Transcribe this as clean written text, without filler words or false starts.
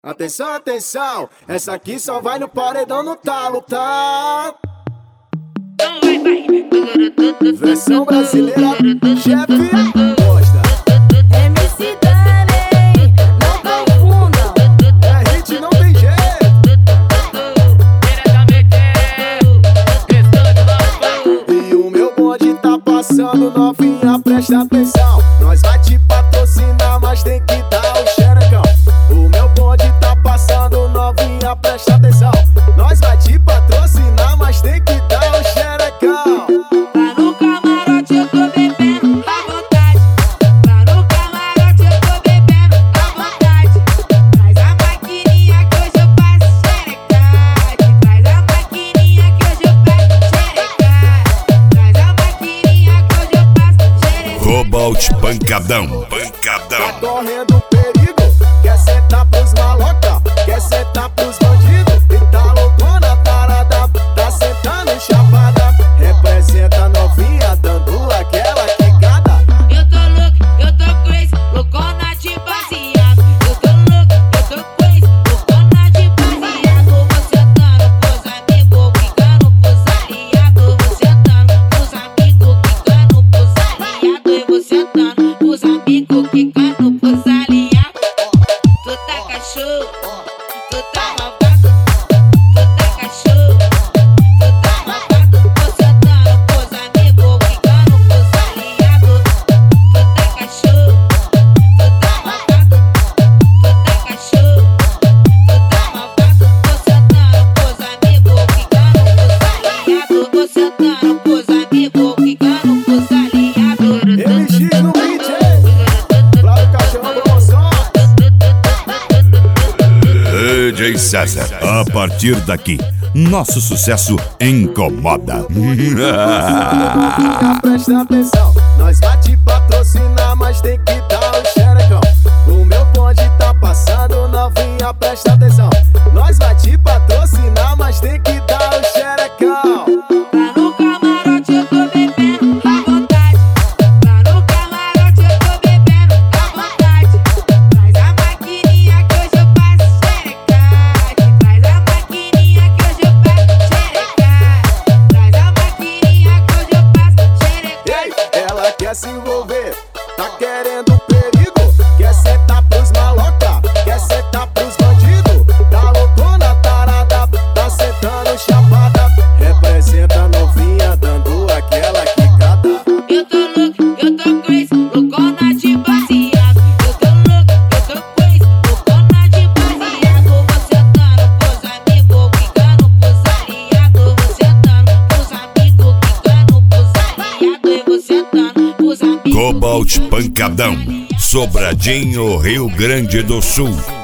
Atenção, atenção, essa aqui só vai no paredão no talo, tá? Versão brasileira, chefe Costa. MC Dani, não confundam. É hit, não tem jeito. E o meu bonde tá passando, novinha, presta atenção. Nós vai te patrocinar, mas tem que dar o xerecão. O meu bonde tá passando, novinha, presta atenção. Nós vai te patrocinar, mas tem que dar o xerecão. Lá no camarote eu tô bebendo à vontade. Lá no camarote eu tô bebendo à vontade. Traz a maquininha que hoje eu passo xerecade. Traz a maquininha que hoje eu passo xerecade. Traz a maquininha que hoje eu passo xerecade. Cobalt pancadão. Tá correndo perigo, quer sentar pros maloca, quer sentar pros bandidos. E tá loucona, tarada, tá sentando chapada. Representa novinha, dando aquela quicada. Eu tô louco, eu tô crazy, loucona de baseado. Eu tô louco, eu tô crazy, loucona de baseado. Vou sentando pros amigos, quicando pros aliados. Vou sentando pros amigos, quicando pros aliados. Eu vou sentando pros amigos, quicando pros aliados. Tu tá cachorro, tu tá malvado. Tu tá cachorro, tu tá malvado. Vou sentando pros amigos, quicando pros aliados. Tu tá cachorro, tu tá malvado. Tu tá cachorro, tu tá malvado. Vou sentando pros amigos, quicando pros aliados. Vou sentando pros amigos, quicando pros aliados. MX no beat, hein? Flávio Cachorro Promoções. DJ César, a partir daqui, nosso sucesso incomoda. Presta atenção, nós vai te patrocinar, mas tem que dar o xerecão. O meu bonde tá passando, novinha, presta atenção. Nós vai te patrocinar, mas tem que dar o xerecão. Lá no camarote eu tô bebendo à vontade. Lá no camarote eu tô bebendo à vontade. Traz a maquininha que hoje eu passo xerecade. Traz a maquininha que hoje eu passo xerecade. Traz a maquininha que hoje eu passo xerecade. Ei, ela quer se envolver, tá querendo perigo. Quer sentar pros maloca, quer sentar pros bandidos. Tá loucona, tarada, tá sentando chapada. Representa novinha, dando aquela quicada. Eu tô louco, eu tô crazy, loucona de baseado. Eu tô louco, eu tô crazy, loucona de baseado. Vou sentando pros amigos, quicando pros aliados. Vou sentando pros amigos, quicando pros aliados. Eu vou sentando pros amigos. Cobalt pancadão. Sobradinho, Rio Grande do Sul.